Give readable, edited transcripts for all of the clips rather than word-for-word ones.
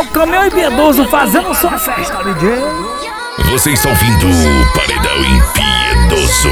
o Caminhão Impiedoso fazendo sua festa, DJ. Você está ouvindo o Paredão Impiedoso.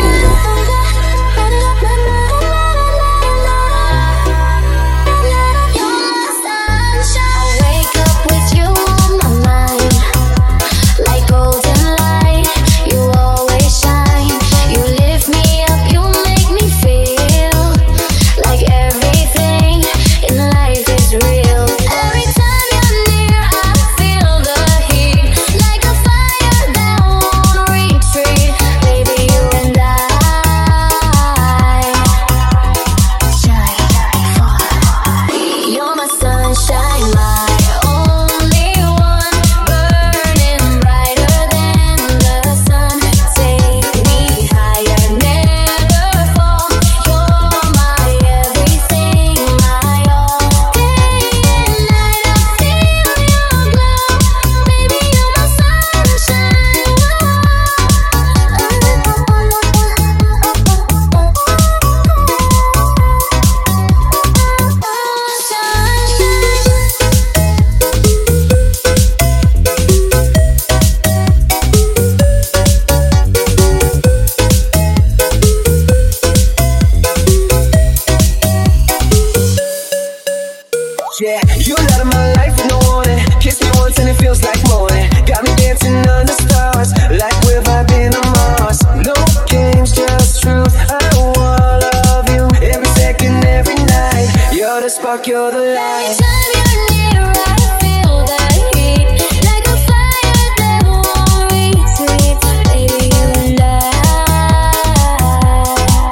Yeah, you light up my life with no warning. Kiss me once and it feels like morning. Got me dancing under stars, like we're vibing on Mars. No games, just truth. I wanna love you every second, every night. You're the spark, you're the light. Anytime you're near, I feel that heat, like a fire that won't retreat. Baby, you and I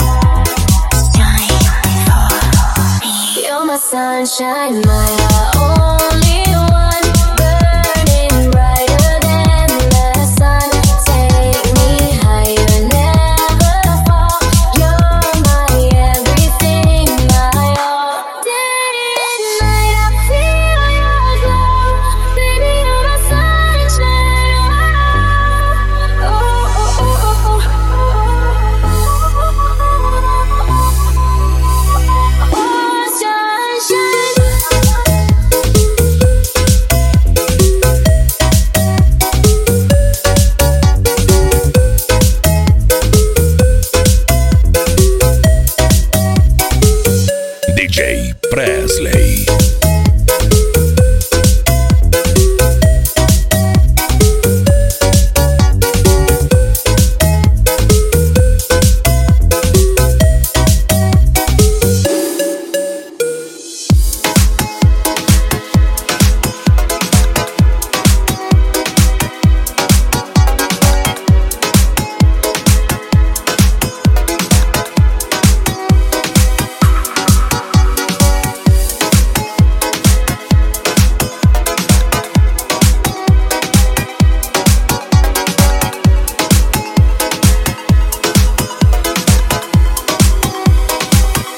shine for me. You're my sunshine, my